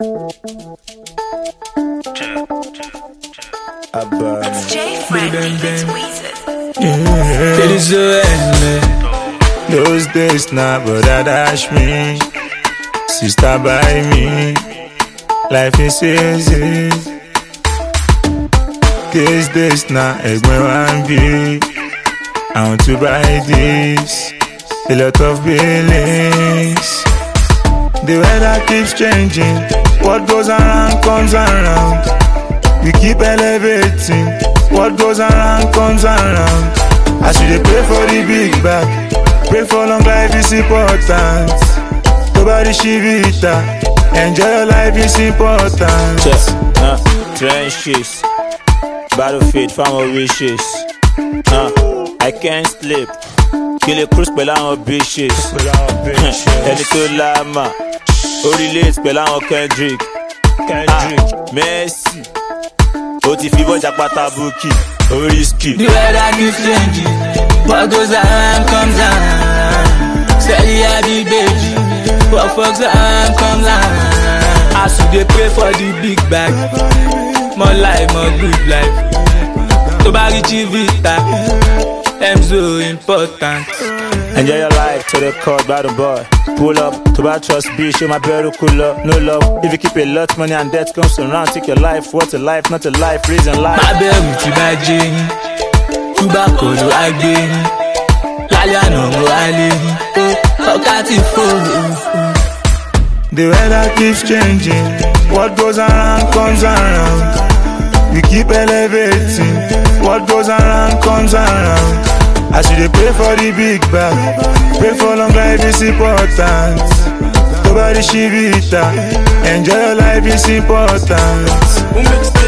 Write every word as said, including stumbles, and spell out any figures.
It's J Frank, it's Weezer. It is the end. Those days now, but that dash me. Sister by me. Life is easy. These days now, egbe one be. I want to buy this. A lot of billings. The weather keeps changing. What goes around comes around. We keep elevating. What goes around comes around. As you dey pray for the big bag, pray for long life is important. Nobody shivita. Enjoy your life is important. Check, uh, trenches, battlefield, farmer wishes. Uh, I can't sleep. Kill a cruise pẹ̀lú àwọn bitches. Ẹni tó láàmà, orílẹ̀ pẹ̀lú àwọn Kendrick. Kendrick, Messi, ó ti fi bọ́jà pátá búkì, oríṣkì. The weather keeps changing. What goes around comes around. Steady happy baby. What fucks around comes around. As you dey pray for the big bag, more life, more good life. To buy rich vita, them so important. Enjoy your life to the court, by the boy. Pull up, to buy trust, be show my better cool up, no love. If you keep a lot money and debt comes around, take your life, what a life, not a life, reason life. My baby to buy gin, tobacco no again. Lálẹ́ àná mo wálé, ọ̀ká ti fò. The weather keeps changing. What goes around comes around. We keep elevating. What goes around comes around. As you dey pray for the big bag, pray for long life is important. Nobody shivita. Enjoy your life is important.